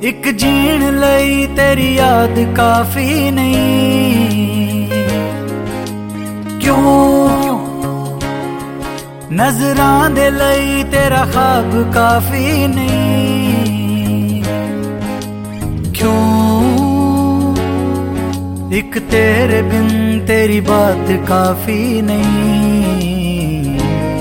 एक जीण लई तेरी याद काफी नहीं, क्यों नजरां दे लई तेरा ख्वाब काफी नहीं, क्यों एक तेरे बिन तेरी बात काफी नहीं।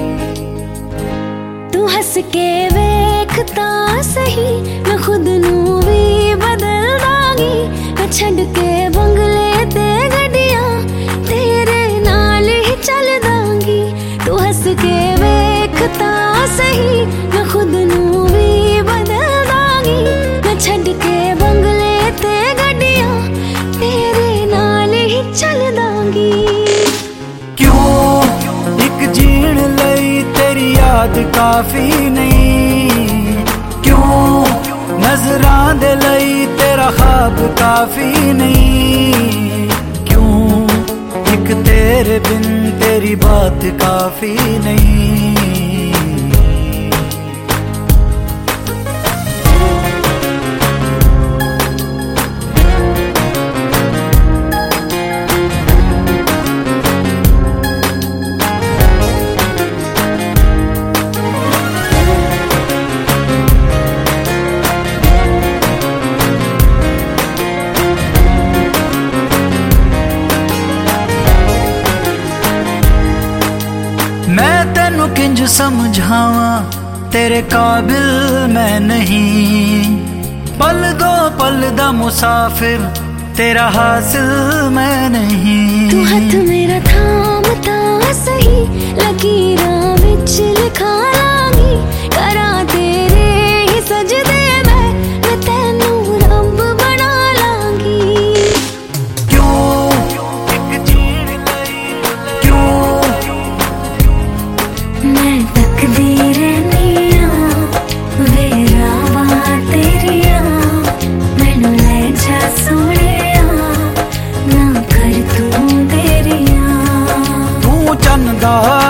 तू हंस के वेखता सही, मैं खुद नू भी बदल दांगी। मैं छड़ के बंगले ते गड्डियां तेरे नाल ही चल दांगी। तू हंस के वेखता सही, मैं खुद नू भी बदल दांगी। मैं छड़ के बंगले ते गड्डियां तेरे नाल ही चल दांगी। क्यों एक जीण लई तेरी याद काफी नहीं, क्यों नजरां दे लई तेरा ख्वाब काफी नहीं, क्यों एक तेरे बिन तेरी बात काफी नहीं। मैं तेनू किंज समझावा, तेरे काबिल मैं नहीं। पल दो पल दा मुसाफिर, तेरा हासिल मैं नहीं। तू हथ मेरा थामता सही, लकीरां विच लिखा लांगी। करा तेरे ही सजदे मैं तेनू रब बना लांगी। क्यों एक जीण लई, क्यों मैं तकदी रहनिया वे रावां तेरियां। मैनू ले जा सोहणिया, ना कर तू देरियां। तू चंदा